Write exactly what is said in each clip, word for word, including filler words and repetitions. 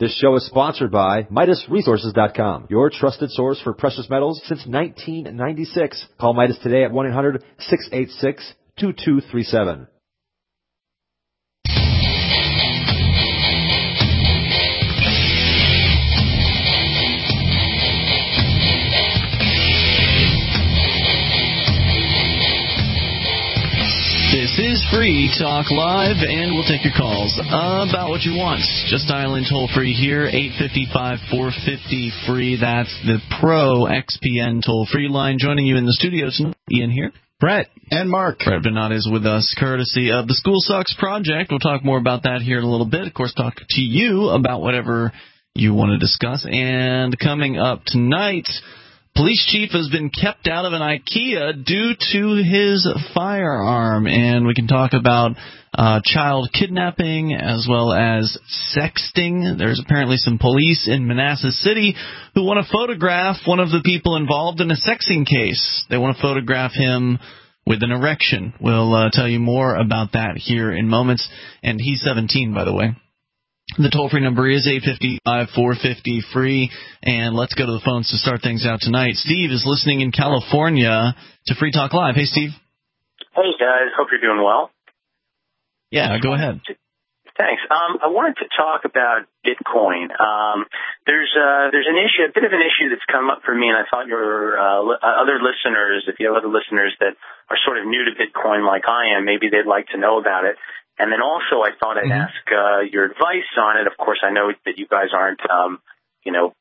This show is sponsored by Midas Resources dot com, your trusted source for precious metals since nineteen ninety-six. Call Midas today at one eight hundred, six eight six, two two three seven. This is Free Talk Live, and we'll take your calls about what you want. Just dial in toll-free here, eight five five, four five zero, free. That's the Pro X P N toll-free line. Joining you in the studio tonight, Ian here. Brett. And Mark. Brett Venat is with us, courtesy of the School Sucks Project. We'll talk more about that here in a little bit. Of course, talk to you about whatever you want to discuss. And coming up tonight, police chief has been kept out of an IKEA due to his firearm, and we can talk about uh, child kidnapping as well as sexting. There's apparently some police in Manassas City who want to photograph one of the people involved in a sexting case. They want to photograph him with an erection. We'll uh, tell you more about that here in moments. And he's seventeen, by the way. The toll-free number is eight five five, four five zero, free, and let's go to the phones to start things out tonight. Steve is listening in California to Free Talk Live. Hey, Steve. Hey, guys. Hope you're doing well. Yeah, go ahead. Thanks. Um, I wanted to talk about Bitcoin. Um, there's uh, there's an issue, a bit of an issue that's come up for me, and I thought your uh, li- other listeners, if you have other listeners that are sort of new to Bitcoin like I am, maybe they'd like to know about it. And then also I thought I'd mm-hmm. ask uh, your advice on it. Of course, I know that you guys aren't, um, you know,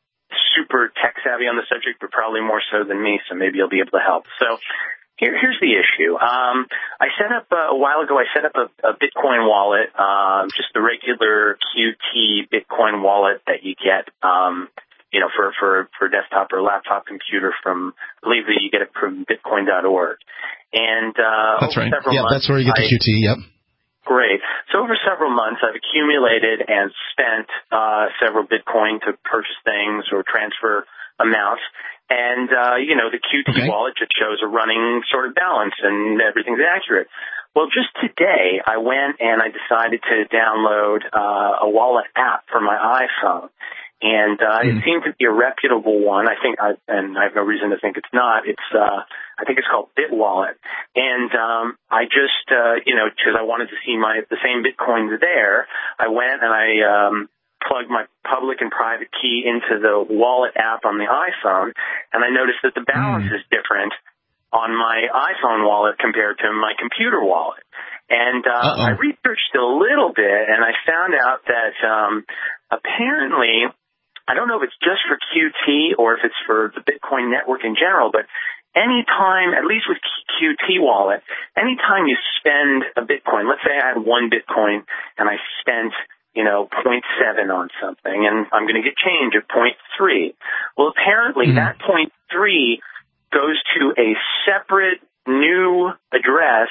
super tech-savvy on the subject, but probably more so than me, so maybe you'll be able to help. So here, here's the issue. Um, I set up, uh, a while ago, I set up a, a Bitcoin wallet, um, just the regular Q T Bitcoin wallet that you get, um, you know, for, for, for desktop or laptop computer from, I believe that you get it from bitcoin dot org. And uh, that's over right. several Yeah, months, that's where you get the I, Q T, yep. Great. So over several months, I've accumulated and spent uh, several Bitcoin to purchase things or transfer amounts. And, uh, you know, the Q T okay. wallet just shows a running sort of balance and everything's accurate. Well, just today, I went and I decided to download uh, a wallet app for my iPhone. And uh, mm. it seemed to be a reputable one. I think, I, and I have no reason to think it's not. It's, uh, I think it's called BitWallet. And um, I just, uh, you know, because I wanted to see my the same Bitcoins there, I went and I um, plugged my public and private key into the wallet app on the iPhone, and I noticed that the balance mm. is different on my iPhone wallet compared to my computer wallet. And uh, I researched a little bit, and I found out that um, apparently, I don't know if it's just for Q T or if it's for the Bitcoin network in general, but anytime, at least with Q T wallet, anytime you spend a Bitcoin, let's say I had one Bitcoin and I spent, you know, zero point seven on something, and I'm going to get change at zero point three. Well, apparently mm-hmm. that zero point three goes to a separate new address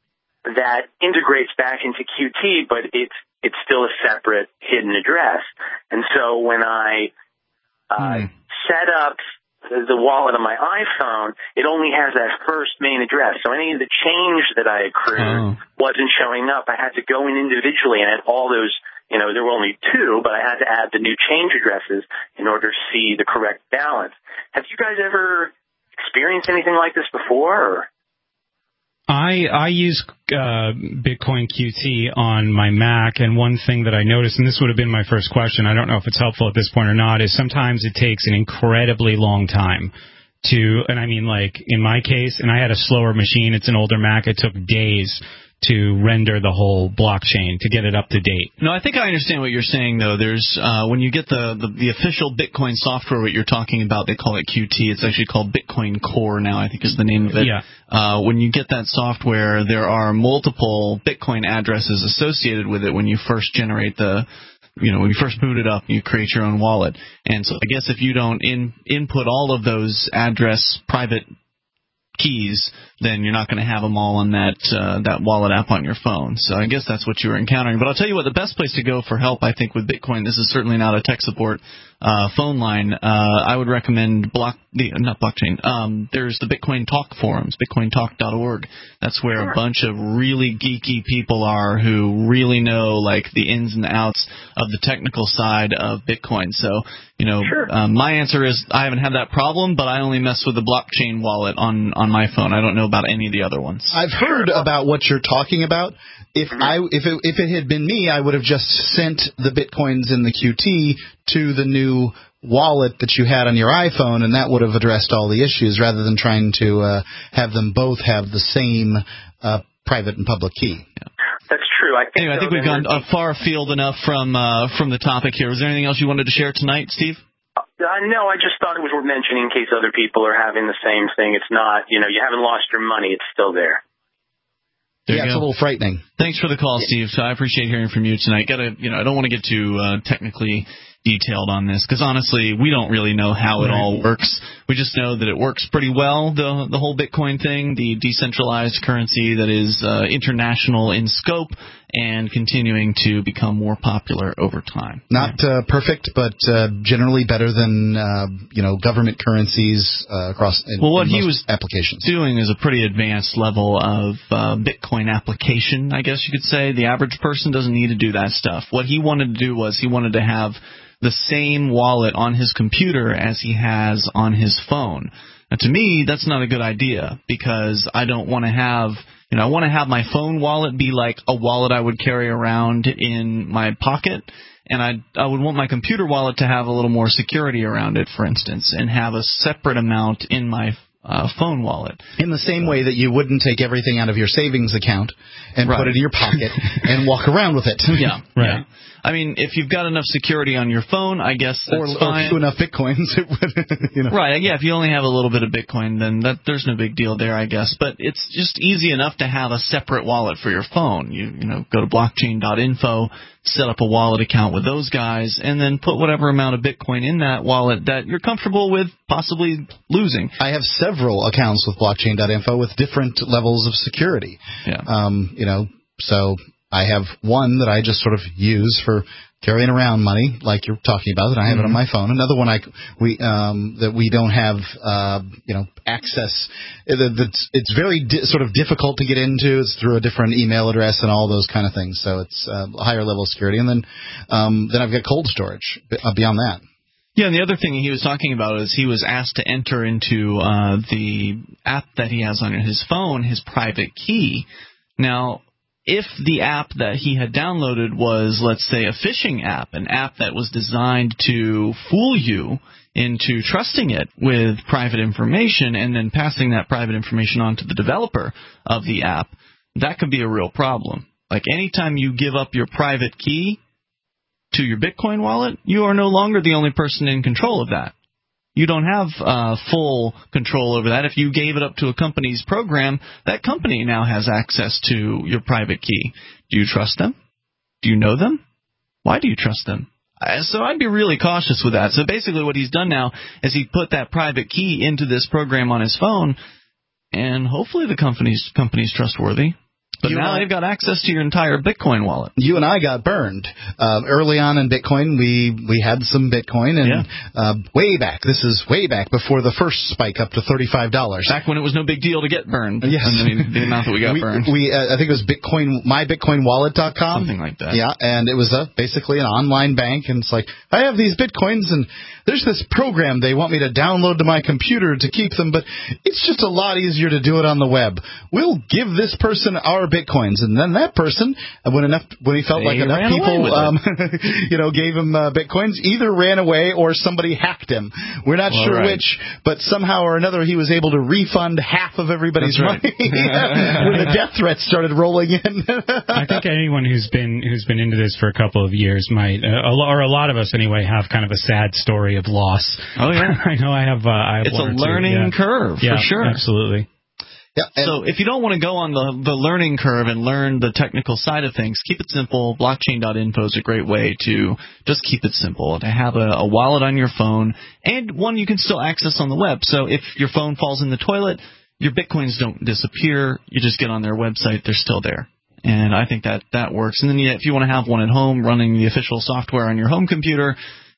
that integrates back into Q T, but it's it's still a separate hidden address. And so when I uh, mm. set up the wallet on my iPhone, it only has that first main address. So any of the change that I accrued oh. wasn't showing up. I had to go in individually and add all those, you know, there were only two, but I had to add the new change addresses in order to see the correct balance. Have you guys ever experienced anything like this before? Or? I I use uh, Bitcoin Q T on my Mac, and one thing that I noticed, and this would have been my first question, I don't know if it's helpful at this point or not, is sometimes it takes an incredibly long time to, and I mean like in my case, and I had a slower machine, it's an older Mac, it took days to render the whole blockchain, to get it up to date. No, I think I understand what you're saying, though. There's uh, when you get the, the, the official Bitcoin software, what you're talking about, they call it Q T. It's actually called Bitcoin Core now, I think is the name of it. Yeah. Uh, when you get that software, there are multiple Bitcoin addresses associated with it when you first generate the, you know, when you first boot it up, you create your own wallet. And so I guess if you don't in, input all of those address private keys, then you're not going to have them all on that uh, that wallet app on your phone. So I guess that's what you were encountering. But I'll tell you what, the best place to go for help, I think, with Bitcoin, this is certainly not a tech support uh, phone line, uh, I would recommend block the not blockchain. Um, there's the Bitcoin Talk forums, bitcoin talk dot org. That's where sure. a bunch of really geeky people are who really know like the ins and outs of the technical side of Bitcoin. So, you know, sure. um, my answer is I haven't had that problem, but I only mess with the blockchain wallet on on my phone. I don't know about any of the other ones. I've heard about what you're talking about. If mm-hmm. I if it, if it had been me, I would have just sent the Bitcoins in the Q T to the new wallet that you had on your iPhone, and that would have addressed all the issues rather than trying to uh, have them both have the same uh, private and public key. Yeah. That's true. I think, anyway, I think we've gone uh, far afield enough from uh, from the topic here. Was there anything else you wanted to share tonight, Steve? Uh, no, I just thought it was worth mentioning in case other people are having the same thing. It's not, you know, you haven't lost your money. It's still there. There yeah, it's a little frightening. Thanks for the call, Steve. So I appreciate hearing from you tonight. Gotta, you know, I don't want to get too uh, technically detailed on this because honestly, we don't really know how it all works. We just know that it works pretty well. The the whole Bitcoin thing, the decentralized currency that is uh, international in scope and continuing to become more popular over time. Not yeah. uh, perfect, but uh, generally better than uh, you know government currencies uh, across. In, well, what in he most was applications. doing is a pretty advanced level of uh, Bitcoin application, I guess you could say. The average person doesn't need to do that stuff. What he wanted to do was he wanted to have the same wallet on his computer as he has on his phone. Now, to me, that's not a good idea because I don't want to have, you know, I want to have my phone wallet be like a wallet I would carry around in my pocket, and I I would want my computer wallet to have a little more security around it, for instance, and have a separate amount in my uh, phone wallet. In the same way that you wouldn't take everything out of your savings account and right. put it in your pocket and walk around with it. Yeah, right. Yeah. I mean, if you've got enough security on your phone, I guess that's or, fine. Or enough Bitcoins, it would, you know. Right, yeah, if you only have a little bit of Bitcoin, then that there's no big deal there, I guess. But it's just easy enough to have a separate wallet for your phone. You you know, go to blockchain dot info, set up a wallet account with those guys, and then put whatever amount of Bitcoin in that wallet that you're comfortable with possibly losing. I have several accounts with blockchain dot info with different levels of security. Yeah. Um, you know, so I have one that I just sort of use for carrying around money, like you're talking about, that I have mm-hmm. it on my phone. Another one I we um, that we don't have, uh, you know, access. That's it's very di- sort of difficult to get into. It's through a different email address and all those kind of things. So it's uh, a higher level of security. And then um, then I've got cold storage beyond that. Yeah, and the other thing he was talking about is he was asked to enter into uh, the app that he has on his phone, his private key. Now, if the app that he had downloaded was, let's say, a phishing app, an app that was designed to fool you into trusting it with private information and then passing that private information on to the developer of the app, that could be a real problem. Like anytime you give up your private key to your Bitcoin wallet, you are no longer the only person in control of that. You don't have uh, full control over that. If you gave it up to a company's program, that company now has access to your private key. Do you trust them? Do you know them? Why do you trust them? Uh, so I'd be really cautious with that. So basically what he's done now is he put that private key into this program on his phone, and hopefully the company's company's trustworthy. But you now they've got access to your entire Bitcoin wallet. You and I got burned. Uh, early on in Bitcoin, we, we had some Bitcoin, and yeah. uh, way back, this is way back before the first spike up to thirty-five dollars. Back when it was no big deal to get burned. Yes. I mean, the amount that we got we, burned. We, uh, I think it was Bitcoin, my bitcoin wallet dot com. Something like that. Yeah, and it was a, basically an online bank, and it's like, I have these Bitcoins, and there's this program they want me to download to my computer to keep them, but it's just a lot easier to do it on the web. We'll give this person our Bitcoins, and then that person, when enough, when he felt they like enough people, um, you know, gave him uh, Bitcoins, either ran away or somebody hacked him. We're not well, sure right. which, but somehow or another he was able to refund half of everybody's That's money right. when the death threats started rolling in. I think anyone who's been who's been into this for a couple of years might, uh, or a lot of us anyway, have kind of a sad story of loss. Oh yeah, I know I have. Uh, I have it's one a or two. learning yeah. curve yeah, for sure. Absolutely. Yeah, so if you don't want to go on the, the learning curve and learn the technical side of things, keep it simple. blockchain dot info is a great way to just keep it simple, to have a, a wallet on your phone and one you can still access on the web. So if your phone falls in the toilet, your Bitcoins don't disappear. You just get on their website. They're still there. And I think that that works. And then yeah, if you want to have one at home running the official software on your home computer,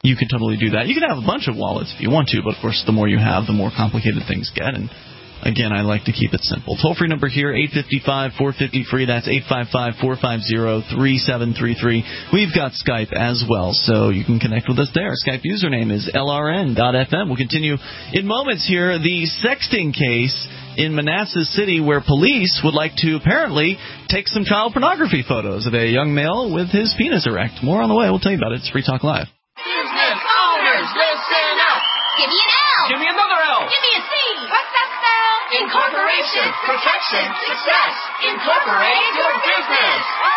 you can totally do that. You can have a bunch of wallets if you want to, but, of course, the more you have, the more complicated things get. And, again, I like to keep it simple. Toll-free number here, eight five five, four five zero, free. That's eight five five, four five zero, three seven three three. We've got Skype as well, so you can connect with us there. Skype username is L R N dot F M. We'll continue in moments here. The sexting case in Manassas City, where police would like to apparently take some child pornography photos of a young male with his penis erect. More on the way. We'll tell you about it. It's Free Talk Live. Business owners, listen up. Give me an L. Give me another L. Give me a C. What's that spell? Incorporation, protection, success. Incorporate your business.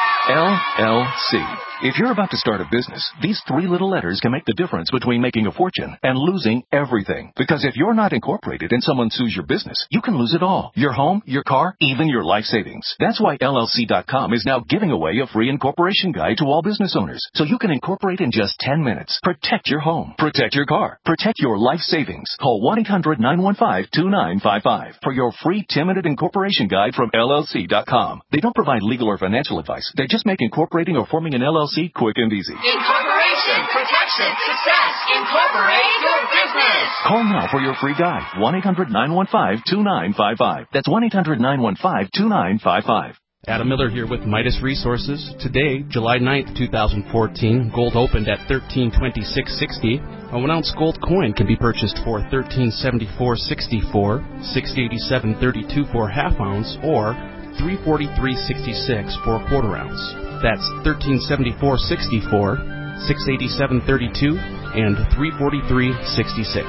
L L C. If you're about to start a business, these three little letters can make the difference between making a fortune and losing everything. Because if you're not incorporated and someone sues your business, you can lose it all. Your home, your car, even your life savings. That's why L L C dot com is now giving away a free incorporation guide to all business owners. So you can incorporate in just ten minutes. Protect your home. Protect your car. Protect your life savings. Call one eight hundred, nine one five, two nine five five for your free ten-minute incorporation guide from L L C dot com. They don't provide legal or financial advice. They just make incorporating or forming an L L C quick and easy. Incorporation, protection, success. Incorporate your business. Call now for your free guide. one eight hundred, nine one five, two nine five five. That's one eight hundred, nine one five, two nine five five. Adam Miller here with Midas Resources. Today, July ninth, twenty fourteen, gold opened at thirteen twenty-six sixty. A one ounce gold coin can be purchased for thirteen seventy-four sixty-four, six eighty-seven thirty-two for a half ounce, or three forty-three sixty-six for a quarter ounce. That's thirteen seventy-four sixty-four, six eighty-seven thirty-two, and three forty-three sixty-six.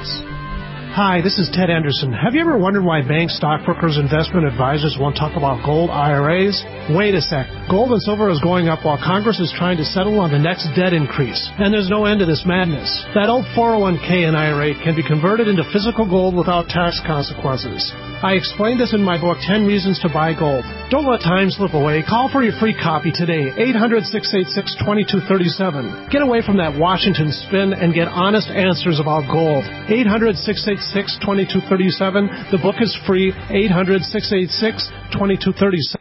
Hi, this is Ted Anderson. Have you ever wondered why banks, stockbrokers, investment advisors won't talk about gold I R As? Wait a sec. Gold and silver is going up while Congress is trying to settle on the next debt increase. And there's no end to this madness. That old four oh one k and I R A can be converted into physical gold without tax consequences. I explained this in my book, ten Reasons to Buy Gold. Don't let time slip away. Call for your free copy today, eight hundred, six eight six, two two three seven. Get away from that Washington spin and get honest answers about gold. eight hundred, six eight six, two two three seven. The book is free, eight hundred, six eight six, two two three seven.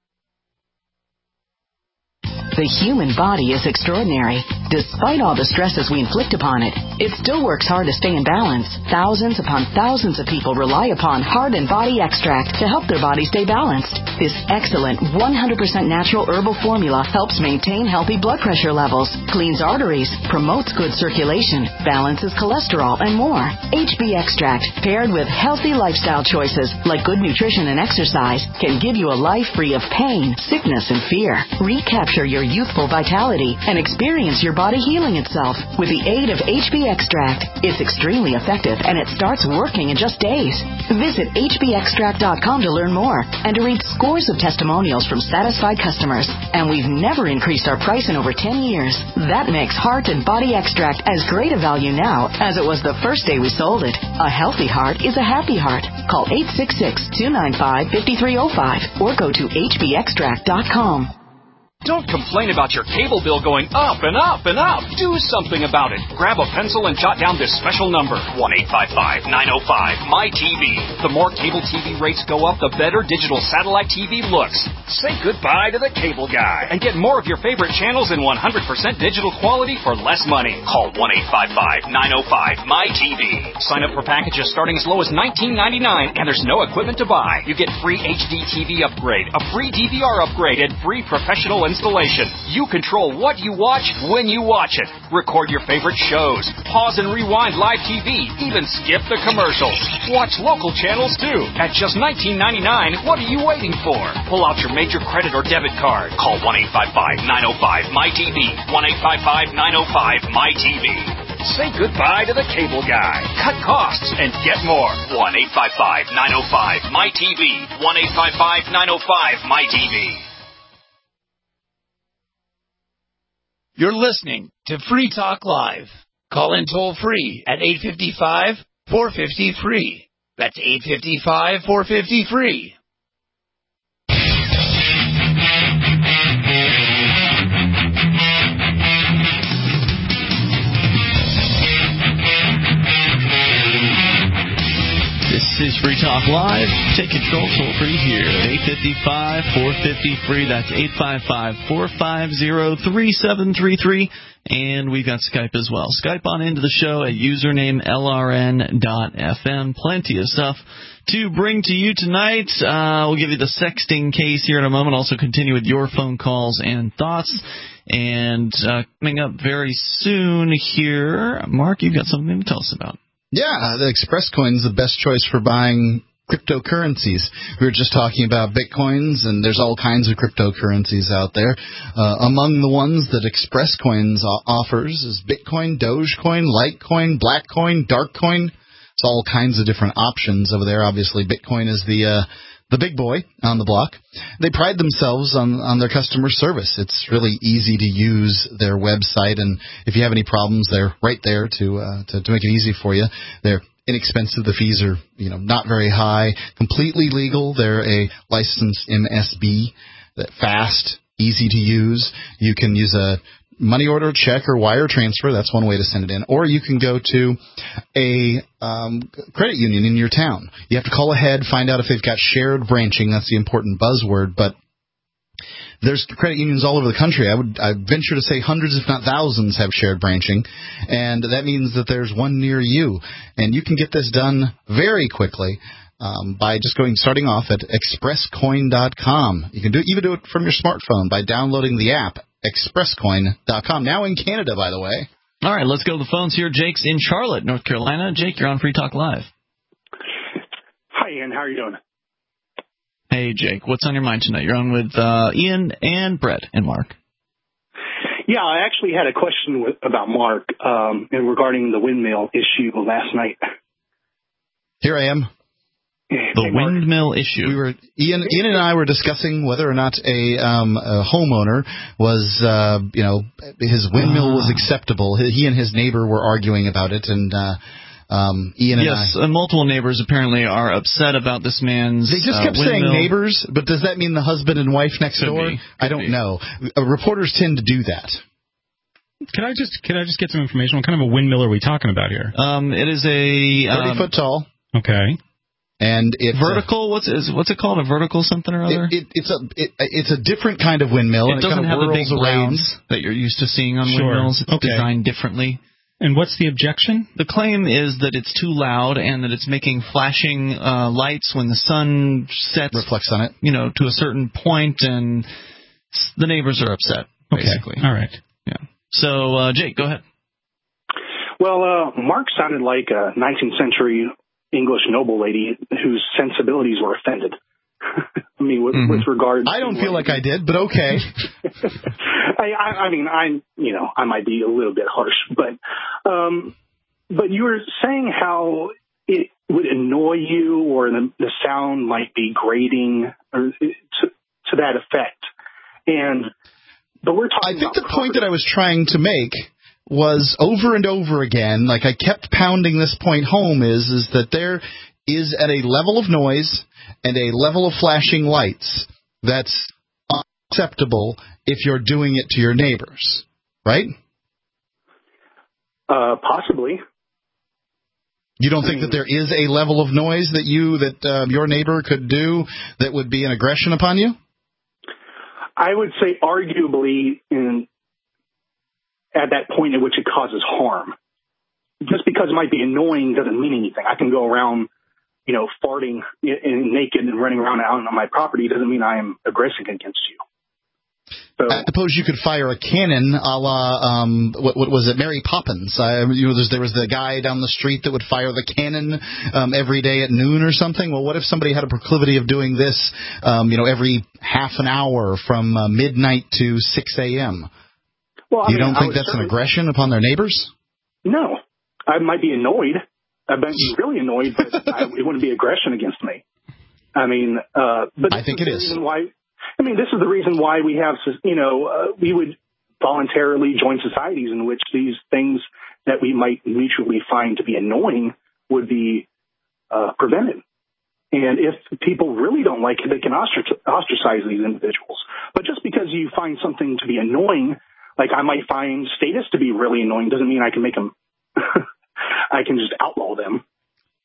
The human body is extraordinary. Despite all the stresses we inflict upon it, it still works hard to stay in balance. Thousands upon thousands of people rely upon Heart and Body Extract to help their body stay balanced. This excellent one hundred percent natural herbal formula helps maintain healthy blood pressure levels, cleans arteries, promotes good circulation, balances cholesterol, and more. H B Extract, paired with healthy lifestyle choices like good nutrition and exercise, can give you a life free of pain, sickness, and fear. Recapture your youthful vitality and experience your body healing itself with the aid of H B Extract. It's extremely effective and it starts working in just days. Visit H B extract dot com to learn more and to read scores of testimonials from satisfied customers. And we've never increased our price in over ten years. That makes Heart and Body Extract as great a value now as it was the first day we sold it. A healthy heart is a happy heart. Call eight six six, two nine five, five three zero five or go to H B extract dot com. Don't complain about your cable bill going up and up and up. Do something about it. Grab a pencil and jot down this special number, one eight five five, nine oh five, M Y T V. The more cable T V rates go up, the better digital satellite T V looks. Say goodbye to the cable guy and get more of your favorite channels in one hundred percent digital quality for less money. Call one eight five five, nine oh five, M Y T V. Sign up for packages starting as low as nineteen ninety-nine, and there's no equipment to buy. You get free H D T V upgrade, a free D V R upgrade, and free professional installation. You control what you watch when you watch it. Record your favorite shows. Pause and rewind live T V. Even skip the commercials. Watch local channels too. At just nineteen ninety-nine, what are you waiting for? Pull out your major credit or debit card. Call one eight five five, nine oh five, M Y T V. one eight five five, nine oh five, M Y T V. Say goodbye to the cable guy. Cut costs and get more. one eight five five, nine oh five, M Y T V. one eight five five, nine oh five, M Y T V. You're listening to Free Talk Live. Call in toll free at eight five five, four five zero, free. That's eight five five, four five zero, free. This is is Free Talk Live. Take control toll free here at eight five five, four five zero, free. That's eight five five, four five zero, three seven three three. And we've got Skype as well. Skype on into the show at username L R N dot F M. Plenty of stuff to bring to you tonight. Uh, we'll give you the sexting case here in a moment. Also continue with your phone calls and thoughts. And uh, coming up very soon here, Mark, you've got something to tell us about. Yeah, the ExpressCoin is the best choice for buying cryptocurrencies. We were just talking about Bitcoins, and there's all kinds of cryptocurrencies out there. Uh, among the ones that ExpressCoins offers is Bitcoin, Dogecoin, Litecoin, Blackcoin, Darkcoin. It's all kinds of different options over there. Obviously, Bitcoin is the uh, the big boy on the block. They pride themselves on, on their customer service. It's really easy to use their website, and if you have any problems, they're right there to uh, to, to make it easy for you. They're inexpensive. The fees are, you know, not very high. Completely legal. They're a licensed M S B. Fast, easy to use. You can use a money order, check, or wire transfer. That's one way to send it in. Or you can go to a um, credit union in your town. You have to call ahead, find out if they've got shared branching. That's the important buzzword. But there's credit unions all over the country. I would I venture to say hundreds, if not thousands, have shared branching. And that means that there's one near you. And you can get this done very quickly. Um, by just going, starting off at express coin dot com. You can do even do it from your smartphone by downloading the app, express coin dot com. Now in Canada, by the way. All right, let's go to the phones here. Jake's in Charlotte, North Carolina. Jake, you're on Free Talk Live. Hi, Ian. How are you doing? Hey, Jake. What's on your mind tonight? You're on with uh, Ian and Brett and Mark. Yeah, I actually had a question with, about Mark um, and regarding the windmill issue last night. Here I am. The windmill issue. We were Ian. Ian and I were discussing whether or not a, um, a homeowner was, uh, you know, his windmill ah. was acceptable. He and his neighbor were arguing about it, and uh, um, Ian and yes, I. Yes, uh, multiple neighbors apparently are upset about this man's. They just kept uh, saying neighbors, but does that mean the husband and wife next Could door? Be. I don't be. know. Uh, reporters tend to do that. Can I just can I just get some information? What kind of a windmill are we talking about here? Um, it is a thirty um, foot tall. Okay. And it's vertical. What's is, what's it called? A vertical something or other? It, it, it's a it, it's a different kind of windmill. It and doesn't it kind have of the big around. blades that you're used to seeing on sure. windmills. It's okay. designed differently. And what's the objection? The claim is that it's too loud and that it's making flashing uh, lights when the sun sets. Reflects on it. You know, to a certain point, and the neighbors are upset. Basically. Okay. All right. Yeah. So, uh, Jake, go ahead. Well, uh, Mark sounded like a nineteenth century English noble lady whose sensibilities were offended. I mean, with, mm-hmm. with regard. I don't feel like I did, but okay. I, I, I mean, I'm, you know, I might be a little bit harsh, but, um, but you were saying how it would annoy you, or the, the sound might be grating, or to, to that effect. And, but we're talking. I think about the property. point that I was trying to make was over and over again, like I kept pounding this point home, is is that there is at a level of noise and a level of flashing lights that's unacceptable if you're doing it to your neighbors, right? Uh, possibly. You don't think that there is a level of noise that you that uh, your neighbor could do that would be an aggression upon you? I would say arguably in at that point at which it causes harm. Just because it might be annoying doesn't mean anything. I can go around, you know, farting and naked and running around out on my property doesn't mean I am aggressing against you. So, I suppose you could fire a cannon a la, um, what, what was it, Mary Poppins. I, you know, there was the guy down the street that would fire the cannon um, every day at noon or something. Well, what if somebody had a proclivity of doing this, um, you know, every half an hour from uh, midnight to six a.m.? Well, I you mean, don't think that's an aggression upon their neighbors? No. I might be annoyed. I might be really annoyed, but I, it wouldn't be aggression against me. I mean, uh, but I think it is. Why, I mean, this is the reason why we have, you know, uh, we would voluntarily join societies in which these things that we might mutually find to be annoying would be uh, prevented. And if people really don't like it, they can ostracize these individuals. But just because you find something to be annoying, like I might find status to be really annoying, doesn't mean I can make them, I can just outlaw them.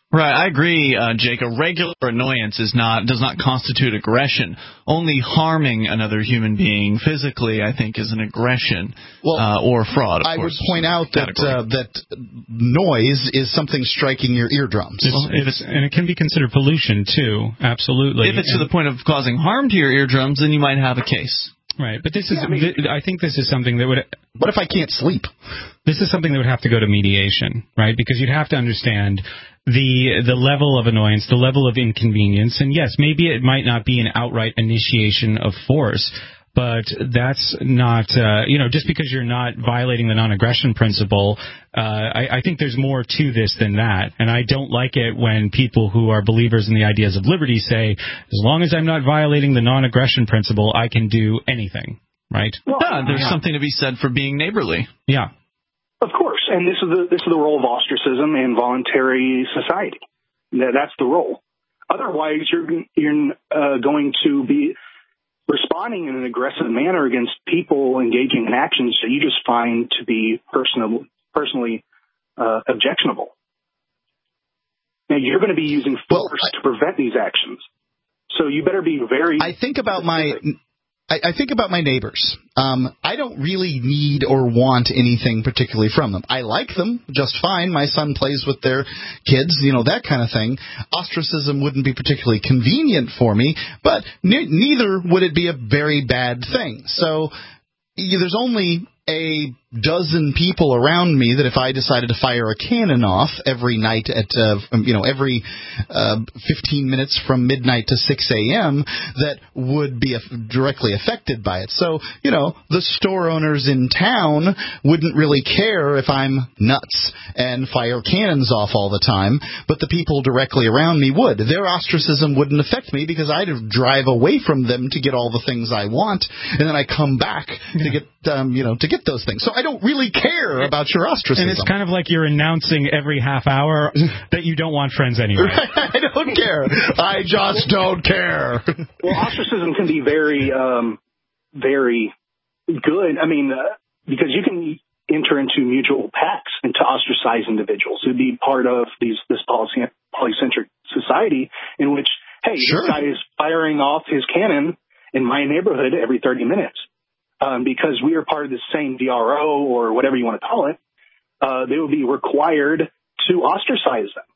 Right, I agree, uh, Jake. A regular annoyance is not does not constitute aggression. Only harming another human being physically, I think, is an aggression well, uh, or fraud. Of I course, would point out that uh, that noise is something striking your eardrums, it's, it's, and it can be considered pollution too. Absolutely. If it's and, to the point of causing harm to your eardrums, then you might have a case. Right, but this is, yeah, I, mean, th- I think this is something that would... What if I can't sleep? This is something that would have to go to mediation, right? Because you'd have to understand the the level of annoyance, the level of inconvenience, and yes, maybe it might not be an outright initiation of force, but that's not, uh, you know, just because you're not violating the non-aggression principle, uh, I, I think there's more to this than that. And I don't like it when people who are believers in the ideas of liberty say, as long as I'm not violating the non-aggression principle, I can do anything, right? Well, yeah, there's yeah. something to be said for being neighborly. Yeah. Of course. And this is the, this is the role of ostracism in voluntary society. That's the role. Otherwise, you're, you're uh, going to be responding in an aggressive manner against people engaging in actions that you just find to be personal, personally uh, objectionable. Now, you're going to be using force well, I, to prevent these actions. So you better be very... I think about my... I, I think about my neighbors. Um, I don't really need or want anything particularly from them. I like them just fine. My son plays with their kids, you know, that kind of thing. Ostracism wouldn't be particularly convenient for me, but ne- neither would it be a very bad thing. So yeah, there's only a dozen people around me that if I decided to fire a cannon off every night at, uh, you know, every uh, fifteen minutes from midnight to six a.m., that would be directly affected by it. So, you know, the store owners in town wouldn't really care if I'm nuts and fire cannons off all the time, but the people directly around me would. Their ostracism wouldn't affect me because I'd drive away from them to get all the things I want, and then I come back to get, um, you know, to get those things. So I don't really care about your ostracism. And it's kind of like you're announcing every half hour that you don't want friends anyway. I don't care. I just don't care. Well, ostracism can be very, um, very good. I mean, uh, because you can enter into mutual pacts and to ostracize individuals. It'd be part of these this poly- polycentric society in which, hey, sure. This guy is firing off his cannon in my neighborhood every thirty minutes. Um, because we are part of the same D R O or whatever you want to call it, uh, they will be required to ostracize them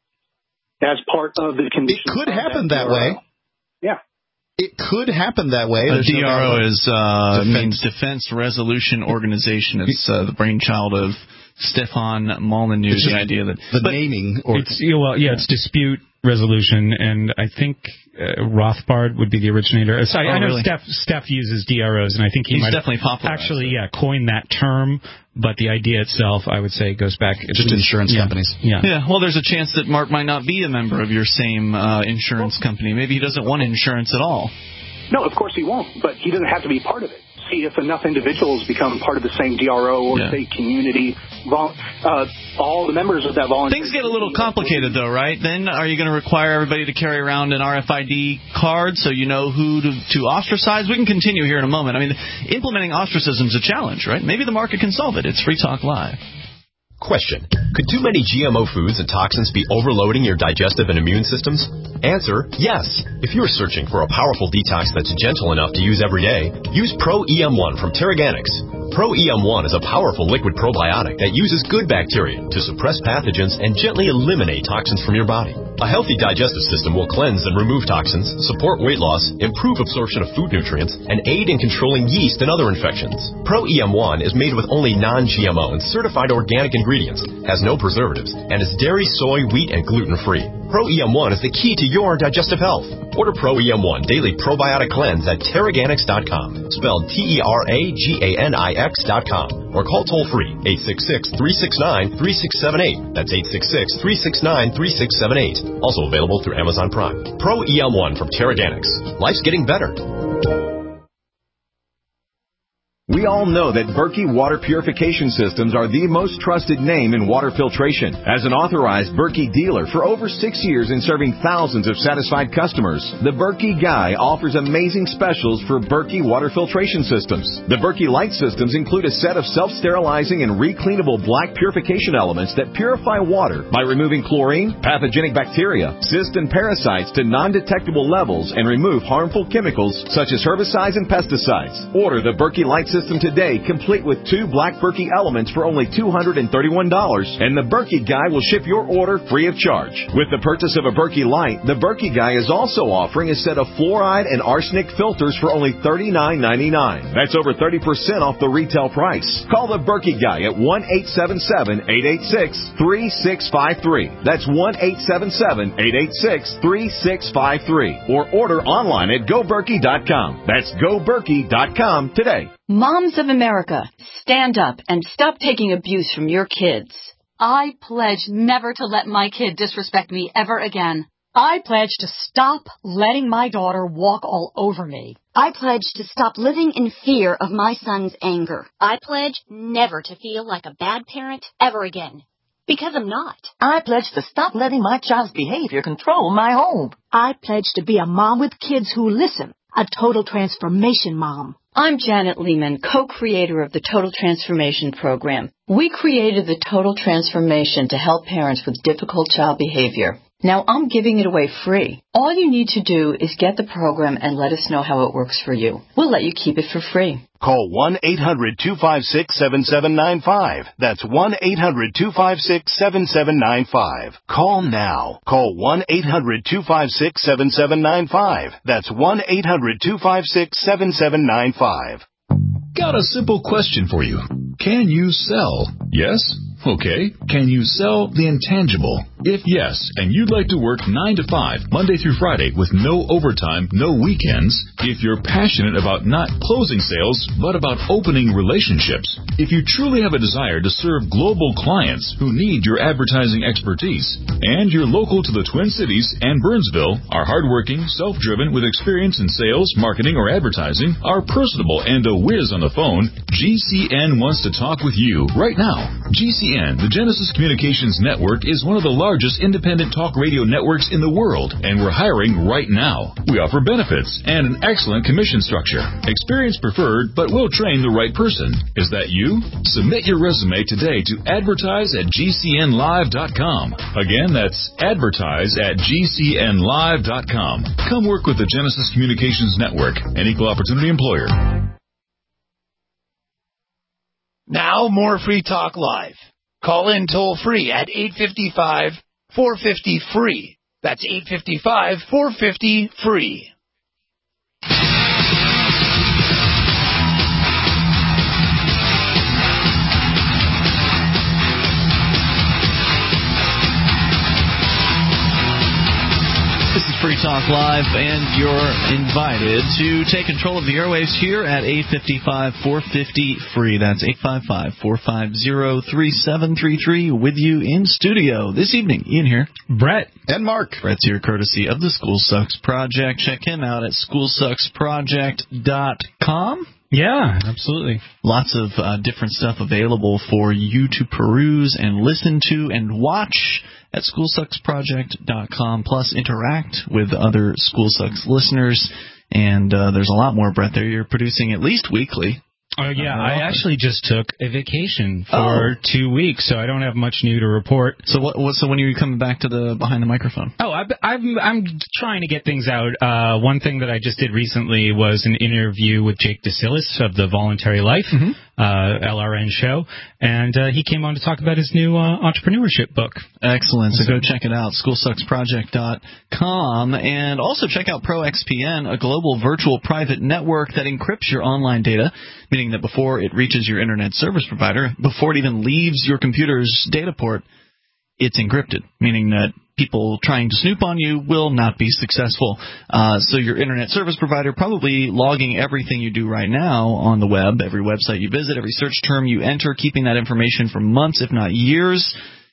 as part of the condition. It could happen that, that way. Yeah. It could happen that way. A D R O no is uh, defense. means Defense Resolution Organization. It's uh, the brainchild of Stefan Molyneux. The idea that the naming, or it's well, yeah, it's dispute resolution, and I think uh, Rothbard would be the originator. So I, oh, I know really? Steph, Steph uses D R Os, and I think he He's might definitely popular, actually, yeah, coined that term. But the idea itself, I would say, goes back just insurance yeah, companies. Yeah, yeah. Well, there's a chance that Mark might not be a member of your same uh, insurance company. Maybe he doesn't want insurance at all. No, of course he won't. But he doesn't have to be part of it. See, if enough individuals become part of the same D R O or, yeah. say, community, vol- uh, all the members of that voluntary... Things get a little complicated, though, right? Then are you going to require everybody to carry around an R F I D card so you know who to, to ostracize? We can continue here in a moment. I mean, implementing ostracism is a challenge, right? Maybe the market can solve it. It's Free Talk Live. Question. Could too many G M O foods and toxins be overloading your digestive and immune systems? Answer, yes. If you're searching for a powerful detox that's gentle enough to use every day, use Pro E M one from Teraganix. Pro E M one is a powerful liquid probiotic that uses good bacteria to suppress pathogens and gently eliminate toxins from your body. A healthy digestive system will cleanse and remove toxins, support weight loss, improve absorption of food nutrients, and aid in controlling yeast and other infections. Pro E M one is made with only non-G M O and certified organic ingredients, has no preservatives, and is dairy, soy, wheat, and gluten-free. Pro E M one is the key to your digestive health. Order Pro E M one Daily Probiotic Cleanse at Teraganix dot com, spelled T E R A G A N I X dot com, or call toll-free eight six six, three six nine, three six seven eight. That's eight six six, three six nine, three six seven eight. Also available through Amazon Prime. Pro E M one from Teraganix. Life's getting better. We all know that Berkey Water Purification Systems are the most trusted name in water filtration. As an authorized Berkey dealer for over six years and serving thousands of satisfied customers, the Berkey Guy offers amazing specials for Berkey Water Filtration Systems. The Berkey Light Systems include a set of self-sterilizing and recleanable black purification elements that purify water by removing chlorine, pathogenic bacteria, cysts, and parasites to non-detectable levels and remove harmful chemicals such as herbicides and pesticides. Order the Berkey Light System today, complete with two black Berkey elements for only two hundred thirty-one dollars, and the Berkey Guy will ship your order free of charge. With the purchase of a Berkey Light, the Berkey Guy is also offering a set of fluoride and arsenic filters for only thirty-nine ninety-nine. That's over thirty percent off the retail price. Call the Berkey Guy at one eight seven seven, eight eight six, three six five three. That's one eight seven seven, eight eight six, three six five three. Or order online at go berkey dot com. That's go berkey dot com today. Moms of America, stand up and stop taking abuse from your kids. I pledge never to let my kid disrespect me ever again. I pledge to stop letting my daughter walk all over me. I pledge to stop living in fear of my son's anger. I pledge never to feel like a bad parent ever again. Because I'm not. I pledge to stop letting my child's behavior control my home. I pledge to be a mom with kids who listen. A total transformation mom. I'm Janet Lehman, co-creator of the Total Transformation Program. We created the Total Transformation to help parents with difficult child behavior. Now I'm giving it away free. All you need to do is get the program and let us know how it works for you. We'll let you keep it for free. Call one eight hundred, two five six, seven seven nine five. That's one eight hundred, two five six, seven seven nine five. Call now. Call one eight hundred, two five six, seven seven nine five. That's one eight hundred, two five six, seven seven nine five. Got a simple question for you. Can you sell? Yes? Okay. Can you sell the intangible? If yes, and you'd like to work nine to five, Monday through Friday, with no overtime, no weekends, if you're passionate about not closing sales, but about opening relationships, if you truly have a desire to serve global clients who need your advertising expertise, and you're local to the Twin Cities and Burnsville, are hardworking, self-driven, with experience in sales, marketing, or advertising, are personable and a whiz on the phone, G C N wants to talk with you right now. G C N, the Genesis Communications Network, is one of the largest independent talk radio networks in the world, and we're hiring right now. We offer benefits and an excellent commission structure. Experience preferred, but we'll train the right person. Is that you? Submit your resume today to advertise at G C N live dot com. Again, that's advertise at G C N live dot com. Come work with the Genesis Communications Network, an equal opportunity employer. Now, more Free Talk Live. Call in toll free at eight five five, four five zero, free. That's eight five five, four five zero, free. This is Free Talk Live, and you're invited to take control of the airwaves here at eight five five, four five zero, free. That's eight five five, four five zero, three seven three three. With you in studio this evening. Ian here. Brett. And Mark. Brett's here courtesy of the School Sucks Project. Check him out at school sucks project dot com. Yeah, absolutely. Lots of uh, different stuff available for you to peruse and listen to and watch at school sucks project dot com. Plus, interact with other School Sucks listeners. And uh, there's a lot more, Brett, there. You're producing at least weekly. Oh, yeah. Uh, I actually just took a vacation for oh. two weeks, so I don't have much new to report. So what? what so when are you coming back to the behind the microphone? Oh, I, I'm I'm trying to get things out. Uh, one thing that I just did recently was an interview with Jake DeSillis of the Voluntary Life, mm-hmm. uh, L R N show, and uh, he came on to talk about his new uh, entrepreneurship book. Excellent. So, so go check it out, school sucks project dot com, and also check out ProXPN, a global virtual private network that encrypts your online data, meaning that before it reaches your internet service provider, before it even leaves your computer's data port, it's encrypted, meaning that people trying to snoop on you will not be successful. Uh, so your internet service provider probably logging everything you do right now on the web, every website you visit, every search term you enter, keeping that information for months, if not years.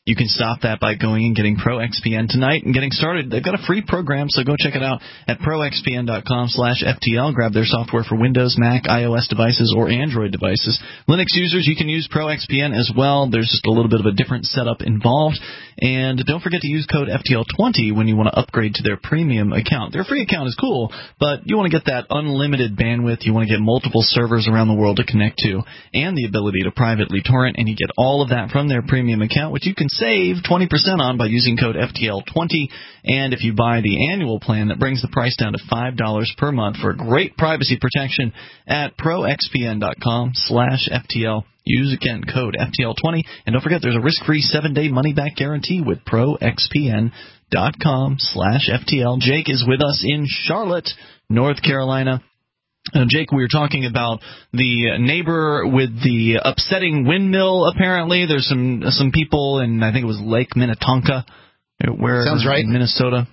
You can stop that by going and getting ProXPN tonight and getting started. They've got a free program, so go check it out at proxpn.com slash FTL. Grab their software for Windows, Mac, iOS devices, or Android devices. Linux users, you can use ProXPN as well. There's just a little bit of a different setup involved. And don't forget to use code F T L twenty when you want to upgrade to their premium account. Their free account is cool, but you want to get that unlimited bandwidth. You want to get multiple servers around the world to connect to and the ability to privately torrent, and you get all of that from their premium account, which you can save twenty percent on by using code F T L twenty. And if you buy the annual plan, that brings the price down to five dollars per month for great privacy protection at proxpn.com slash FTL. Use, again, code F T L twenty. And don't forget, there's a risk-free seven-day money-back guarantee with proxpn.com slash FTL. Jake is with us in Charlotte, North Carolina. Uh, Jake, we were talking about the neighbor with the upsetting windmill, apparently. There's some some people in, I think it was Lake Minnetonka, where Sounds right. in Minnesota.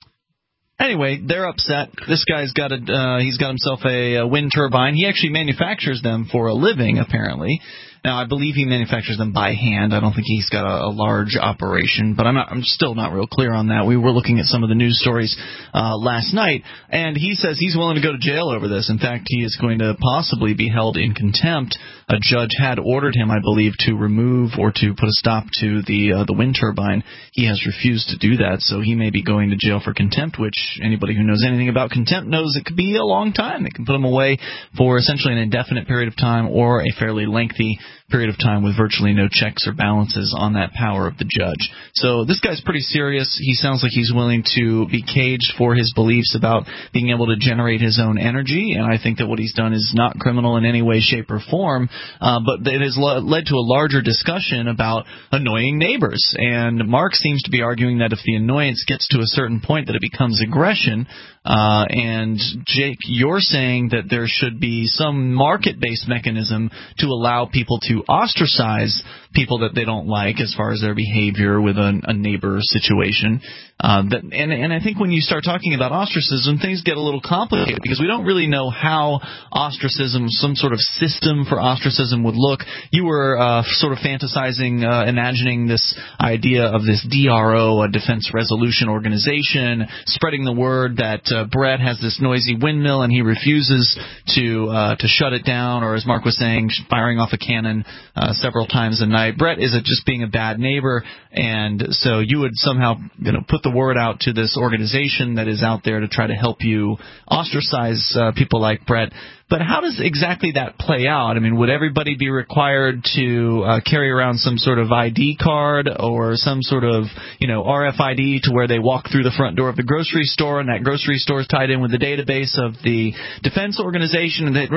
Anyway, they're upset. This guy's got a uh, he's got himself a, a wind turbine. He actually manufactures them for a living, apparently. Now, I believe he manufactures them by hand. I don't think he's got a, a large operation, but I'm not, I'm still not real clear on that. We were looking at some of the news stories uh, last night, and he says he's willing to go to jail over this. In fact, he is going to possibly be held in contempt. A judge had ordered him, I believe, to remove or to put a stop to the uh, the wind turbine. He has refused to do that, so he may be going to jail for contempt, which anybody who knows anything about contempt knows it could be a long time. They can put him away for essentially an indefinite period of time or a fairly lengthy period of time with virtually no checks or balances on that power of the judge. So this guy's pretty serious. He sounds like he's willing to be caged for his beliefs about being able to generate his own energy, and I think that what he's done is not criminal in any way, shape, or form, uh, but it has le- led to a larger discussion about annoying neighbors. And Mark seems to be arguing that if the annoyance gets to a certain point that it becomes aggression, uh, and Jake, you're saying that there should be some market-based mechanism to allow people to ostracize people that they don't like as far as their behavior with a, a neighbor situation. Uh, that, and, and I think when you start talking about ostracism, things get a little complicated because we don't really know how ostracism, some sort of system for ostracism would look. You were uh, sort of fantasizing, uh, imagining this idea of this D R O, a Defense Resolution Organization, spreading the word that uh, Brett has this noisy windmill and he refuses to uh, to shut it down, or as Mark was saying, firing off a cannon uh, several times a night. Brett is just being a bad neighbor, and so you would somehow, you know, put the word out to this organization that is out there to try to help you ostracize uh, people like Brett. But how does exactly that play out? I mean, would everybody be required to uh, carry around some sort of I D card or some sort of, you know, R F I D to where they walk through the front door of the grocery store, and that grocery store is tied in with the database of the defense organization, and they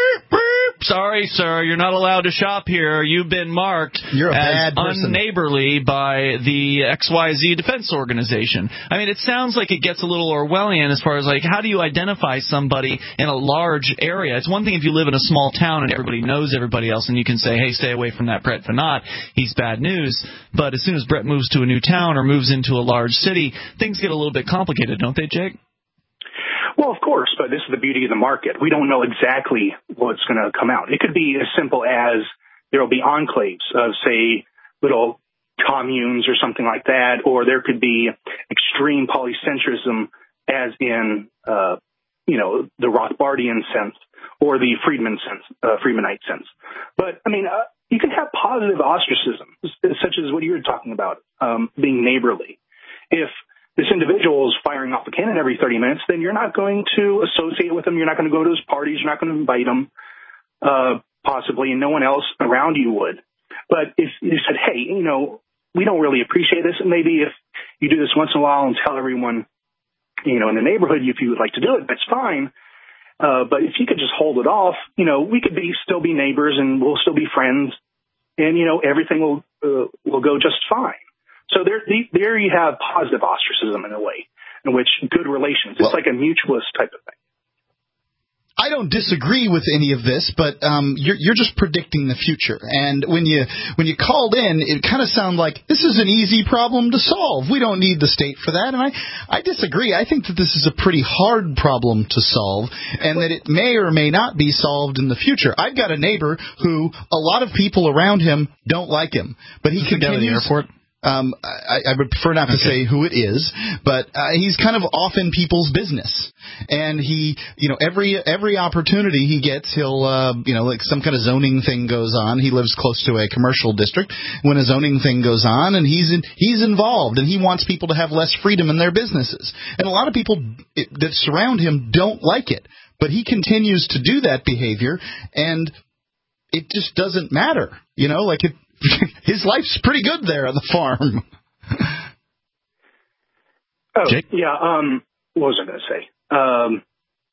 sorry, sir, you're not allowed to shop here. You've been marked You're a as bad person. unneighborly by the X Y Z defense organization. I mean, it sounds like it gets a little Orwellian as far as, like, how do you identify somebody in a large area? It's one thing if you live in a small town and everybody knows everybody else and you can say, hey, stay away from that Brett Fanot. He's bad news. But as soon as Brett moves to a new town or moves into a large city, things get a little bit complicated, don't they, Jake? Well, of course, but this is the beauty of the market. We don't know exactly what's going to come out. It could be as simple as there will be enclaves of, say, little communes or something like that, or there could be extreme polycentrism as in, uh, you know, the Rothbardian sense or the Friedman sense, uh, Friedmanite sense. But, I mean, uh, you can have positive ostracism, such as what you were talking about, um, being neighborly. If this individual is firing off a cannon every thirty minutes, then you're not going to associate with him. You're not going to go to his parties. You're not going to invite him, uh, possibly, and no one else around you would. But if you said, hey, you know, we don't really appreciate this, and maybe if you do this once in a while and tell everyone, you know, in the neighborhood, if you would like to do it, that's fine. Uh, but if you could just hold it off, you know, we could be still be neighbors and we'll still be friends, and, you know, everything will uh, will go just fine. So there, there you have positive ostracism in a way, in which good relations. It's well, like a mutualist type of thing. I don't disagree with any of this, but um, you're, you're just predicting the future. And when you when you called in, it kind of sounded like this is an easy problem to solve. We don't need the state for that. And I, I disagree. I think that this is a pretty hard problem to solve, and that it may or may not be solved in the future. I've got a neighbor who a lot of people around him don't like him, but he continues. The airport? Um, I, I would prefer not to okay. say who it is, but uh, he's kind of off in people's business, and he, you know, every every opportunity he gets, he'll, uh, you know, like some kind of zoning thing goes on. He lives close to a commercial district. When a zoning thing goes on, and he's in, he's involved, and he wants people to have less freedom in their businesses, and a lot of people that surround him don't like it, but he continues to do that behavior, and it just doesn't matter, you know, like it. His life's pretty good there on the farm. Oh, Jake? yeah. Um, what was I going to say? Um,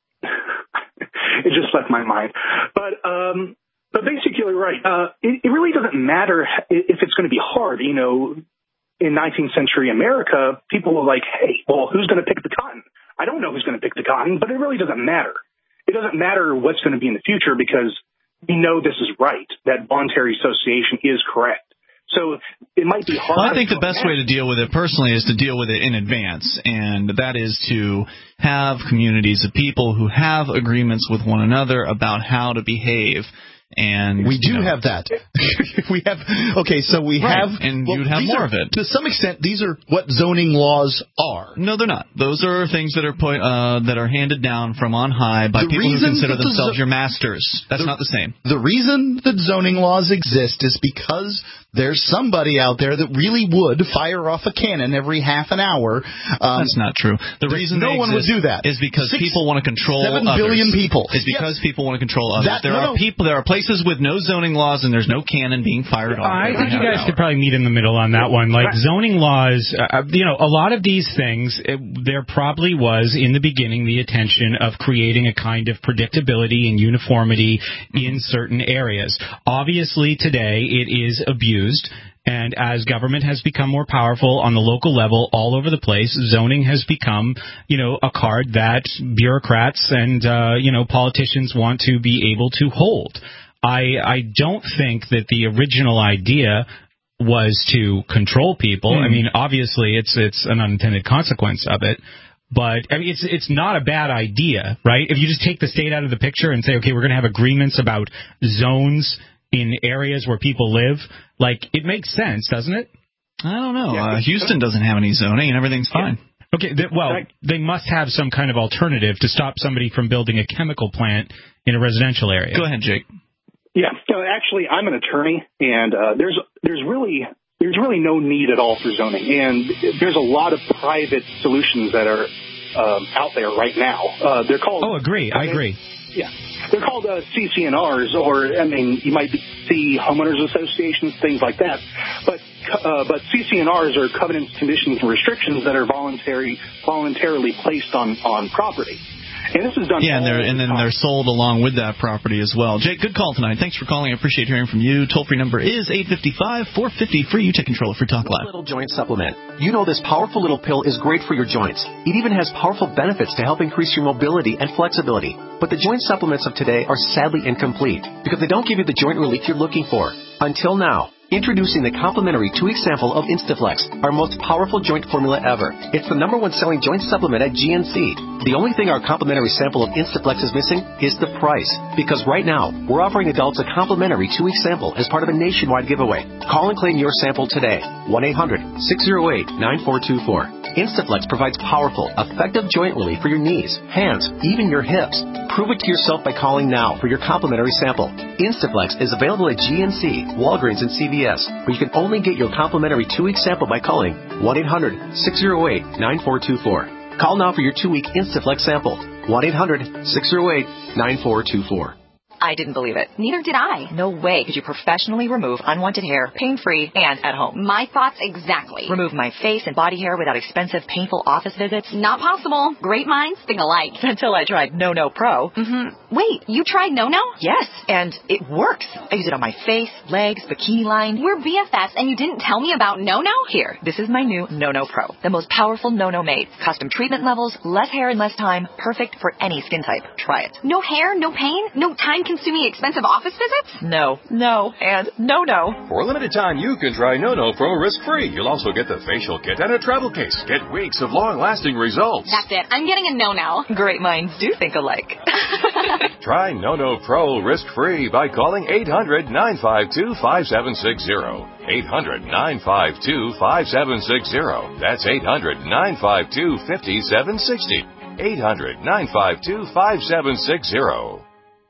it just left my mind. But um, but basically, you're right. Uh, it, it really doesn't matter if it's going to be hard. You know, in nineteenth century America, people were like, hey, well, who's going to pick the cotton? I don't know who's going to pick the cotton, but it really doesn't matter. It doesn't matter what's going to be in the future because we know this is right, that voluntary association is correct. So it might be hard. Well, I think the best way to deal with it personally is to deal with it in advance, and that is to have communities of people who have agreements with one another about how to behave. And we do you know, have that. we have okay, so we right. have, and well, you'd have more are, of it. To some extent, these are what zoning laws are. No, they're not. Those are things that are put, uh, that are handed down from on high by the people who consider the themselves zo- your masters. That's the, not the same. The reason that zoning laws exist is because there's somebody out there that really would fire off a cannon every half an hour. Um, That's not true. The reason no they one would do that is because Six, people want to control seven others. billion people. It's because yes. people want to control others. That, there no, are no. people. There are places with no zoning laws, and there's no cannon being fired off. I think you guys could probably meet in the middle on that one. Like zoning laws, uh, you know, a lot of these things, it, there probably was in the beginning the intention of creating a kind of predictability and uniformity in certain areas. Obviously, today it is abused. And as government has become more powerful on the local level all over the place, zoning has become, you know, a card that bureaucrats and, uh, you know, politicians want to be able to hold. I, I don't think that the original idea was to control people. Mm. I mean, obviously, it's it's an unintended consequence of it. But I mean, it's it's not a bad idea, right? If you just take the state out of the picture and say, okay, we're going to have agreements about zones in areas where people live, like, it makes sense, doesn't it? I don't know. Yeah, uh, Houston doesn't have any zoning, and everything's fine. Yeah. Okay, th- well, right. They must have some kind of alternative to stop somebody from building a chemical plant in a residential area. Go ahead, Jake. Yeah, so actually, I'm an attorney, and uh, there's there's really there's really no need at all for zoning, and there's a lot of private solutions that are um, out there right now. Uh, they're called. Oh, agree. I, I agree. Yeah. They're called uh, C C N Rs, or, I mean, you might see homeowners associations, things like that. But uh, but C C N Rs are covenants, conditions, and restrictions that are voluntary, voluntarily placed on, on property. And this is done. Yeah, and, they're, and then they're sold along with that property as well. Jake, good call tonight. Thanks for calling. I appreciate hearing from you. Toll-free number is eight five five, four five zero, free. You take control of Free Talk Live. Little joint supplement. You know this powerful little pill is great for your joints. It even has powerful benefits to help increase your mobility and flexibility. But the joint supplements of today are sadly incomplete because they don't give you the joint relief you're looking for. Until now. Introducing the complimentary two-week sample of Instaflex, our most powerful joint formula ever. It's the number one selling joint supplement at G N C. The only thing our complimentary sample of Instaflex is missing is the price. Because right now, we're offering adults a complimentary two-week sample as part of a nationwide giveaway. Call and claim your sample today. one eight hundred, six oh eight, nine four two four. Instaflex provides powerful, effective joint relief for your knees, hands, even your hips. Prove it to yourself by calling now for your complimentary sample. Instaflex is available at G N C, Walgreens, and C V S, where you can only get your complimentary two-week sample by calling one eight hundred, six oh eight, nine four two four. Call now for your two-week Instaflex sample. one eight hundred, six oh eight, nine four two four. I didn't believe it. Neither did I. No way could you professionally remove unwanted hair, pain-free, and at home. My thoughts exactly. Remove my face and body hair without expensive, painful office visits? Not possible. Great minds think alike. Until I tried No No Pro. Mm-hmm. Wait, you tried No No? Yes, and it works. I use it on my face, legs, bikini line. We're B F Fs, and you didn't tell me about No No? Here, this is my new No No Pro. The most powerful No No made. Custom treatment levels, less hair in less time. Perfect for any skin type. Try it. No hair, no pain, no time time-consuming, expensive office visits? No, no, and no, no. For a limited time, you can try NoNo Pro risk-free. You'll also get the facial kit and a travel case. Get weeks of long-lasting results. That's it. I'm getting a no-no. Great minds do think alike. Try NoNo Pro risk-free by calling eight hundred, nine five two, five seven six zero. eight hundred, nine five two, five seven six zero. That's eight hundred, nine five two, five seven six zero. eight hundred, nine five two, five seven six zero.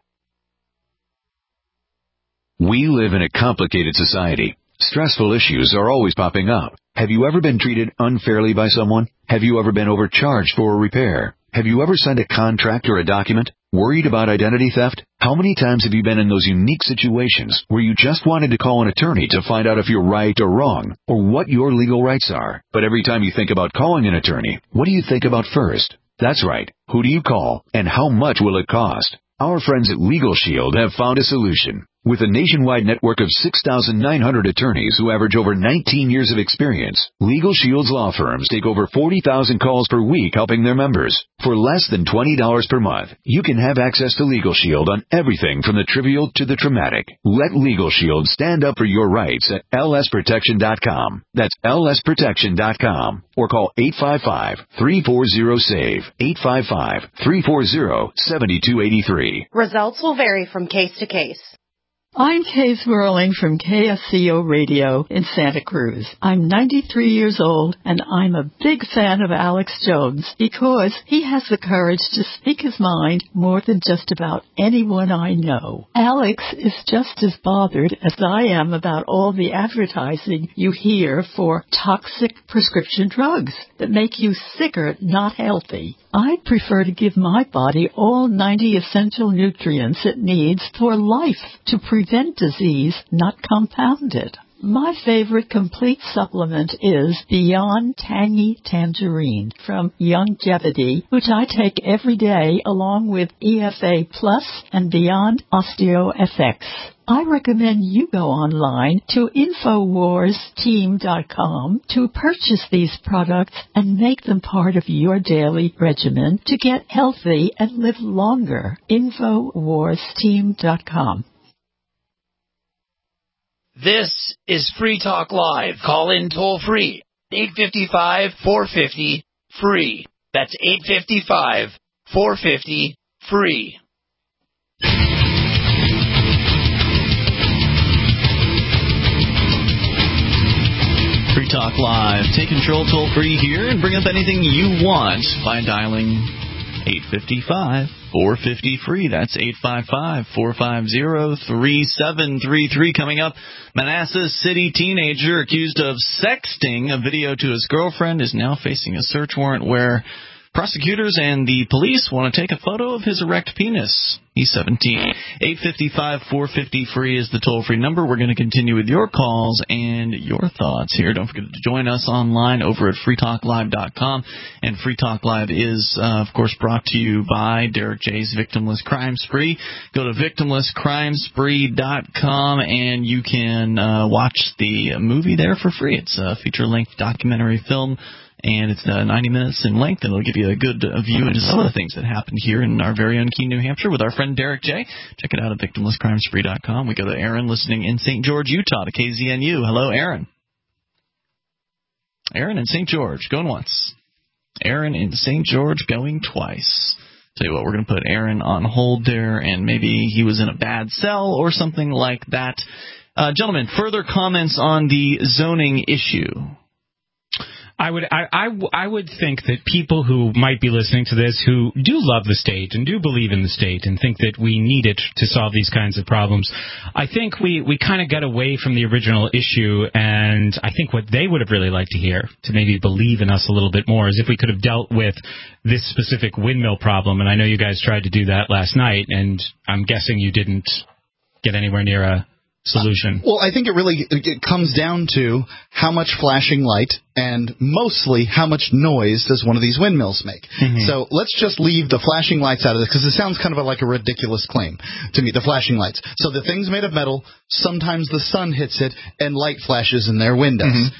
We live in a complicated society. Stressful issues are always popping up. Have you ever been treated unfairly by someone? Have you ever been overcharged for a repair? Have you ever signed a contract or a document? Worried about identity theft? How many times have you been in those unique situations where you just wanted to call an attorney to find out if you're right or wrong, or what your legal rights are? But every time you think about calling an attorney, what do you think about first? That's right. Who do you call, and how much will it cost? Our friends at Legal Shield have found a solution. With a nationwide network of six thousand nine hundred attorneys who average over nineteen years of experience, Legal Shield's law firms take over forty thousand calls per week helping their members. For less than twenty dollars per month, you can have access to Legal Shield on everything from the trivial to the traumatic. Let Legal Shield stand up for your rights at L S protection dot com. That's L S protection dot com. Or call eight five five, three four zero, S A V E, eight five five, three four zero, seven two eight three. Results will vary from case to case. I'm Kay Swirling from K S C O Radio in Santa Cruz. I'm ninety-three years old, and I'm a big fan of Alex Jones because he has the courage to speak his mind more than just about anyone I know. Alex is just as bothered as I am about all the advertising you hear for toxic prescription drugs that make you sicker, not healthy. I'd prefer to give my body all ninety essential nutrients it needs for life to prevent disease, not compound it. My favorite complete supplement is Beyond Tangy Tangerine from Youngevity, which I take every day along with E F A Plus and Beyond OsteoFX. I recommend you go online to Infowars Team dot com to purchase these products and make them part of your daily regimen to get healthy and live longer. Infowars Team dot com. This is Free Talk Live. Call in toll free. eight five five, four five zero, free. That's eight five five, four five zero, free. Free Talk Live. Take control toll free here and bring up anything you want by dialing eight five five, four five zero, free. That's eight five five, four five zero, three seven three three. Coming up, Manassas City teenager accused of sexting a video to his girlfriend is now facing a search warrant where prosecutors and the police want to take a photo of his erect penis. He's seventeen. eight five five, four five zero, free is the toll-free number. We're going to continue with your calls and your thoughts here. Don't forget to join us online over at free talk live dot com. And Free Talk Live is, uh, of course, brought to you by Derek J's Victimless Crime Spree. Go to victimless crime spree dot com and you can uh, watch the movie there for free. It's a feature-length documentary film. And it's uh, ninety minutes in length, and it'll give you a good uh, view into some of the things that happened here in our very own Keene, New Hampshire with our friend Derek J. Check it out at victimless crime spree dot com. We go to Aaron listening in Saint George, Utah to K Z N U. Hello, Aaron. Aaron in Saint George, going once. Aaron in Saint George, going twice. Tell you what, we're going to put Aaron on hold there, and maybe he was in a bad cell or something like that. Uh, gentlemen, further comments on the zoning issue? I would I, I, I would think that people who might be listening to this who do love the state and do believe in the state and think that we need it to solve these kinds of problems, I think we, we kind of got away from the original issue, and I think what they would have really liked to hear, to maybe believe in us a little bit more, is if we could have dealt with this specific windmill problem, and I know you guys tried to do that last night, and I'm guessing you didn't get anywhere near a solution. Well, I think it really it comes down to how much flashing light and mostly how much noise does one of these windmills make. Mm-hmm. So let's just leave the flashing lights out of this because it sounds kind of like a ridiculous claim to me, the flashing lights. So the thing's made of metal. Sometimes the sun hits it and light flashes in their windows. Mm-hmm.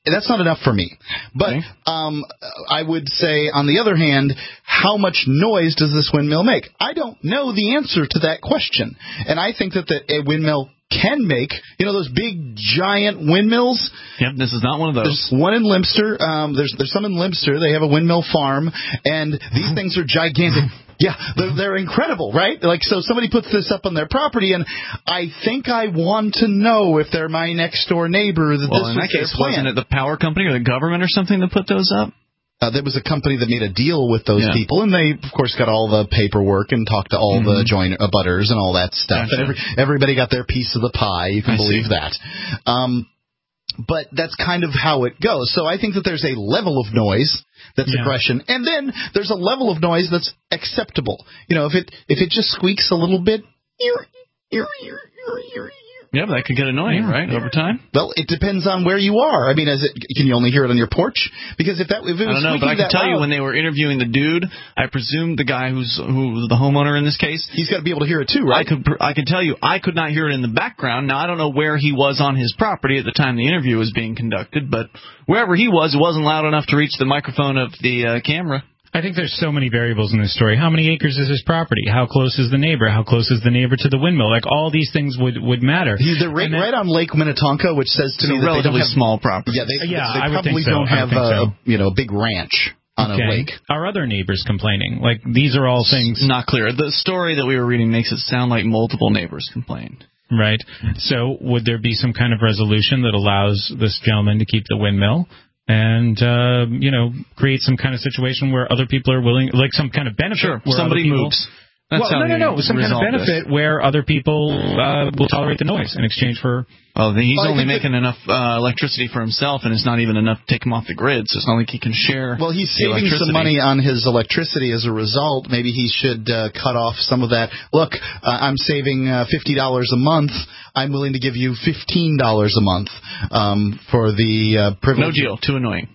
that's not enough for me. But um, I would say, on the other hand, how much noise does this windmill make? I don't know the answer to that question. And I think that the, a windmill can make, you know, those big, giant windmills. Yep, this is not one of those. There's one in Limster. Um, there's there's some in Limster. They have a windmill farm, and these things are gigantic. Yeah, they're, they're incredible, right? Like, so somebody puts this up on their property, and I think I want to know if they're my next-door neighbor that well, this in was that case, their plan. wasn't it the power company or the government or something that put those up? Uh, there was a company that made a deal with those yeah. people, and they, of course, got all the paperwork and talked to all mm-hmm. the join uh, butters and all that stuff. Gotcha. And every, everybody got their piece of the pie. You can I believe see. that. Um, but that's kind of how it goes. So I think that there's a level of noise that's yeah. aggression, and then there's a level of noise that's acceptable. You know, if it if it just squeaks a little bit, ear, ear, ear, ear, ear. Yeah, but that could get annoying, yeah. right, over time? Well, it depends on where you are. I mean, is it, can you only hear it on your porch? Because if that if it was I don't know, but I can tell loud, you when they were interviewing the dude, I presume the guy who's who the homeowner in this case, he's got to be able to hear it too, right? I could I can tell you I could not hear it in the background. Now I don't know where he was on his property at the time the interview was being conducted, but wherever he was, it wasn't loud enough to reach the microphone of the uh, camera. I think there's so many variables in this story. How many acres is his property? How close is the neighbor? How close is the neighbor to the windmill? Like, all these things would, would matter. They're right, then, right on Lake Minnetonka, which says to me that relatively they don't have small property. Yeah, they, yeah, they I would probably think so. don't have a so. you know big ranch on okay. a lake. Are other neighbors complaining? Like, these are all things not clear. The story that we were reading makes it sound like multiple neighbors complained. Right. So would there be some kind of resolution that allows this gentleman to keep the windmill? And, uh, you know, create some kind of situation where other people are willing, like some kind of benefit. Sure, where somebody people, moves. That's well, how no, no, no. Some kind of benefit this. where other people uh, will tolerate the noise in exchange for... Oh, then he's well, only making enough uh, electricity for himself, and it's not even enough to take him off the grid, so it's not like he can share. Well, he's saving some money on his electricity as a result. Maybe he should uh, cut off some of that. Look, uh, I'm saving uh, fifty dollars a month. I'm willing to give you fifteen dollars a month um, for the uh, privilege. No deal. Too annoying.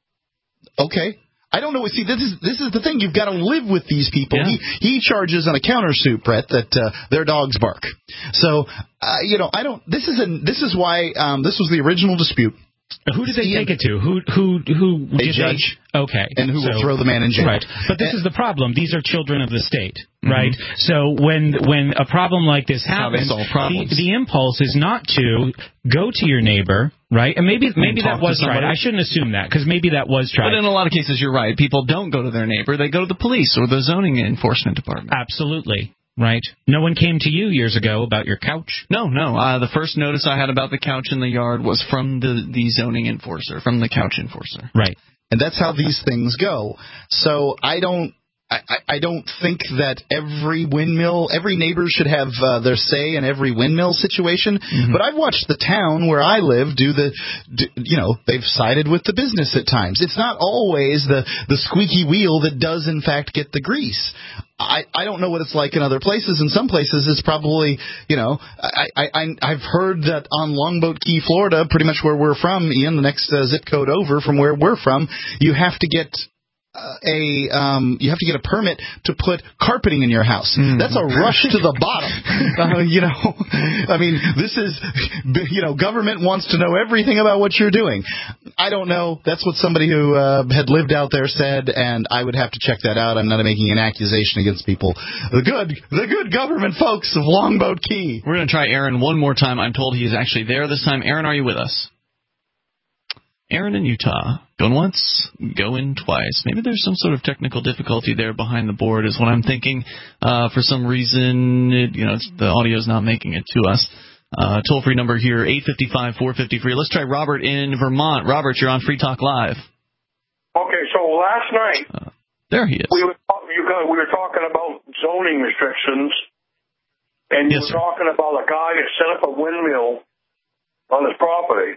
Okay. I don't know. See, this is this is the thing. You've got to live with these people. Yeah. He he charges on a countersuit, Brett, that uh, their dogs bark. So, uh, you know, I don't. This is a, this is why um, this was the original dispute. Who did they take it to? Who who who? A did judge. They, okay. And who so, will throw the man in jail. Right. But this and, is the problem. These are children of the state, right? Mm-hmm. So when when a problem like this happens, the, the impulse is not to go to your neighbor, right? And maybe maybe that was tried. I shouldn't assume that, because maybe that was tried. But in a lot of cases, you're right. People don't go to their neighbor. They go to the police or the zoning enforcement department. Absolutely. Right. No one came to you years ago about your couch? No, no. Uh, the first notice I had about the couch in the yard was from the, the zoning enforcer, from the couch enforcer. Right. And that's how these things go. So I don't I, I don't think that every windmill, every neighbor should have uh, their say in every windmill situation. Mm-hmm. But I've watched the town where I live do the, do, you know, they've sided with the business at times. It's not always the, the squeaky wheel that does, in fact, get the grease. I, I don't know what it's like in other places. In some places, it's probably, you know, I, I, I've heard that on Longboat Key, Florida, pretty much where we're from, Ian, the next uh, zip code over from where we're from, you have to get... Uh, a um, you have to get a permit to put carpeting in your house. Mm. That's a rush to the bottom. Uh, you know, I mean, this is, you know, government wants to know everything about what you're doing. I don't know. That's what somebody who uh, had lived out there said, and I would have to check that out. I'm not making an accusation against people. The good, the good government folks of Longboat Key. We're going to try Aaron one more time. I'm told he is actually there this time. Aaron, are you with us? Aaron in Utah. Going once, going twice. Maybe there's some sort of technical difficulty there behind the board is what I'm thinking. Uh, for some reason, it, you know, it's, the audio's not making it to us. Uh, toll-free number here, eight five five, four five zero, free. Let's try Robert in Vermont. Robert, you're on Free Talk Live. Okay, so last night... Uh, there he is. We were, you got, we were talking about zoning restrictions, and you yes, were sir. talking about a guy that set up a windmill on his property.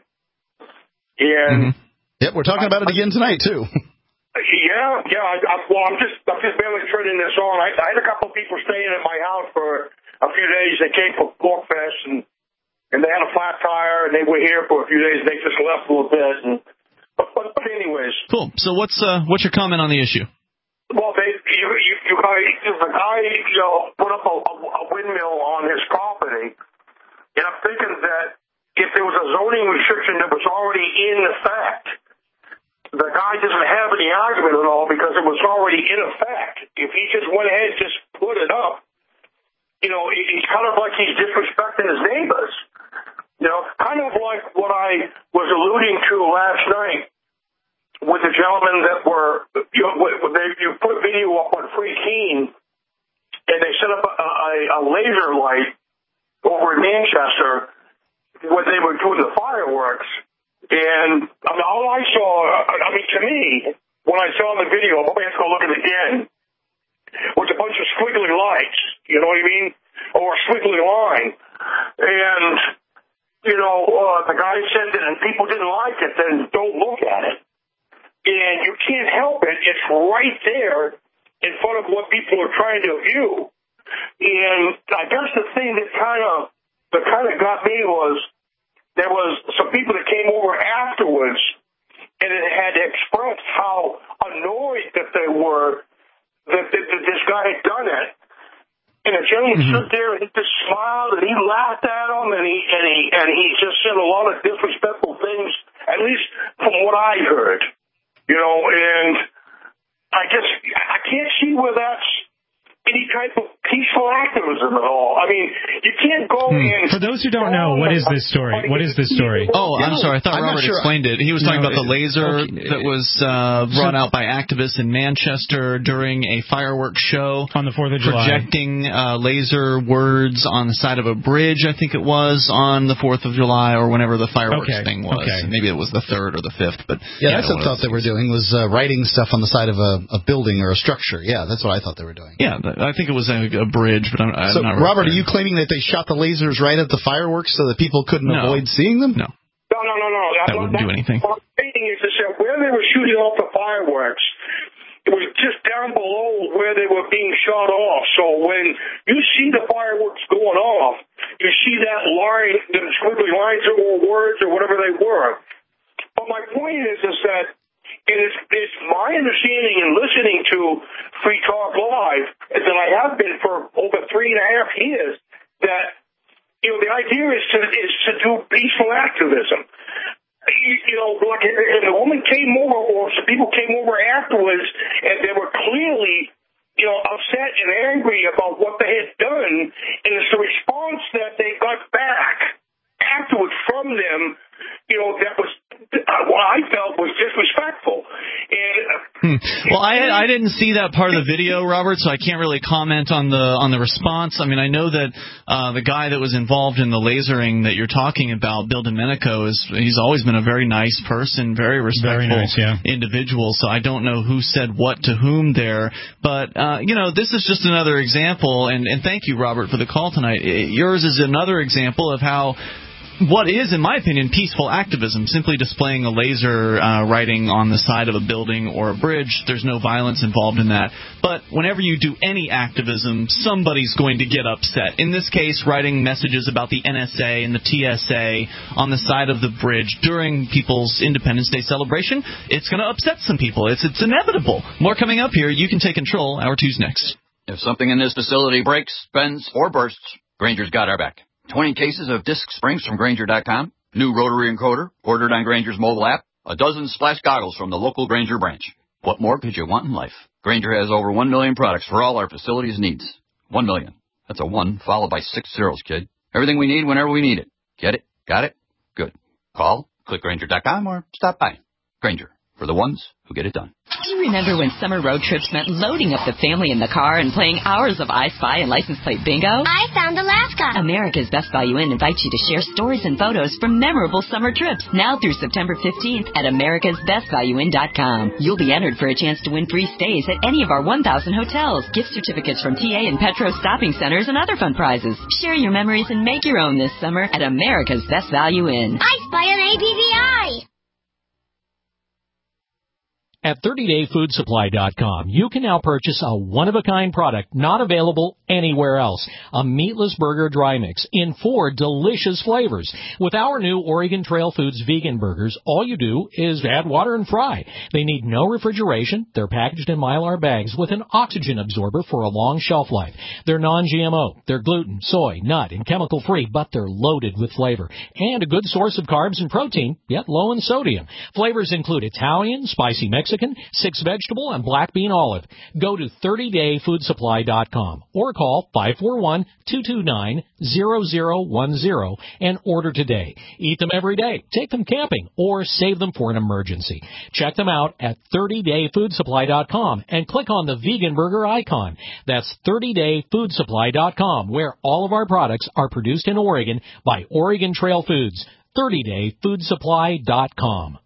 And mm-hmm. Yep, we're talking about it again tonight too. Yeah, yeah. I, I, well, I'm just I'm just barely turning this on. I, I had a couple of people staying at my house for a few days. They came for Pork Fest, and and they had a flat tire, and they were here for a few days. They just left a little bit, and but but, but anyways. Cool. So what's uh what's your comment on the issue? Well, they you you, you guys, the guy you know put up a, a, a windmill on his property, and I'm thinking that if there was a zoning restriction that was already in effect, the guy doesn't have any argument at all because it was already in effect. If he just went ahead and just put it up, you know, it's kind of like he's disrespecting his neighbors. You know, kind of like what I was alluding to last night with the gentlemen that were, you know, they, you put video up on Free Keene, and they set up a, a, a laser light over in Manchester when they were doing the fireworks. And I mean, all I saw, I mean, to me, when I saw the video, I'm going to have to go look at it again, was a bunch of squiggly lights, you know what I mean? Or a squiggly line. And, you know, uh, the guy said that if people didn't like it, then don't look at it. And you can't help it. It's right there in front of what people are trying to view. And I guess the thing that kind of, that kind of got me was, there was some people that came over afterwards and it had expressed how annoyed that they were that, that, that this guy had done it. And the gentleman mm-hmm. stood there and he just smiled and he laughed at him and he and he and he just said a lot of disrespectful things, at least from what I heard. You know, and I just I can't see where that's any type of peaceful activism at all. I mean, you can't go hmm. in... For those who don't know, what is this story? What is this story? Oh, I'm sorry. I thought I'm Robert sure. explained it. He was talking no, about the laser okay. that was uh, brought out by activists in Manchester during a fireworks show. On the fourth of July. Projecting uh, laser words on the side of a bridge, I think it was, on the fourth of July or whenever the fireworks okay. thing was. Okay. Maybe it was the third or the fifth. But Yeah, yeah that's what I thought they were doing, was uh, writing stuff on the side of a, a building or a structure. Yeah, that's what I thought they were doing. Yeah, I think it was a a bridge, but I'm, I'm so, not. Robert, really are you claiming that they shot the lasers right at the fireworks so that people couldn't no. avoid seeing them? No. No, no, no, no. That, that wouldn't do anything. What I'm saying is that where they were shooting off the fireworks, it was just down below where they were being shot off. So when you see the fireworks going off, you see that line, the squiggly lines or words or whatever they were. But my point is, is that it is it's my understanding in listening to Free Talk Live, that I have been for over three and a half years, that, you know, the idea is to is to do peaceful activism. You, you know, like if a woman came over or some people came over afterwards and they were clearly, you know, upset and angry about what they had done, and it's the response that they got back afterwards from them, you know, that was what I felt was disrespectful. And, hmm. Well, I I didn't see that part of the video, Robert, so I can't really comment on the on the response. I mean, I know that uh, the guy that was involved in the lasering that you're talking about, Bill Domenico, is he's always been a very nice person, very respectful very nice, yeah. individual. So I don't know who said what to whom there, but uh, you know, this is just another example. And and thank you, Robert, for the call tonight. It, yours is another example of how. What is, in my opinion, peaceful activism, simply displaying a laser uh, writing on the side of a building or a bridge. There's no violence involved in that. But whenever you do any activism, somebody's going to get upset. In this case, writing messages about the N S A and the T S A on the side of the bridge during people's Independence Day celebration, it's going to upset some people. It's, it's inevitable. More coming up here. You can take control. Hour two's next. If something in this facility breaks, bends, or bursts, Granger's got our back. twenty cases of disc springs from Granger dot com, new rotary encoder ordered on Granger's mobile app, a dozen splash goggles from the local Granger branch. What more could you want in life? Granger has over one million products for all our facilities' needs. One million. That's a one followed by six zeros, kid. Everything we need whenever we need it. Get it? Got it? Good. Call, click Granger dot com, or stop by. Granger, for the ones who get it done. Do you remember when summer road trips meant loading up the family in the car and playing hours of I Spy and license plate bingo? I found Alaska. America's Best Value Inn invites you to share stories and photos from memorable summer trips now through September fifteenth at americas best value inn dot com. You'll be entered for a chance to win free stays at any of our one thousand hotels, gift certificates from T A and Petro Stopping Centers, and other fun prizes. Share your memories and make your own this summer at America's Best Value Inn. I Spy on A B V I. At thirty day food supply dot com, you can now purchase a one-of-a-kind product not available anywhere else. A meatless burger dry mix in four delicious flavors. With our new Oregon Trail Foods vegan burgers, all you do is add water and fry. They need no refrigeration. They're packaged in Mylar bags with an oxygen absorber for a long shelf life. They're non G M O. They're gluten, soy, nut, and chemical-free, but they're loaded with flavor. And a good source of carbs and protein, yet low in sodium. Flavors include Italian, spicy Mexican, six vegetable, and black bean olive. Go to thirty day food supply dot com or call five four one, two two nine, zero zero one zero and order today. Eat them every day, take them camping, or save them for an emergency. Check them out at thirty day food supply dot com and click on the vegan burger icon. That's thirty day food supply dot com, where all of our products are produced in Oregon by Oregon Trail Foods. thirty day food supply dot com.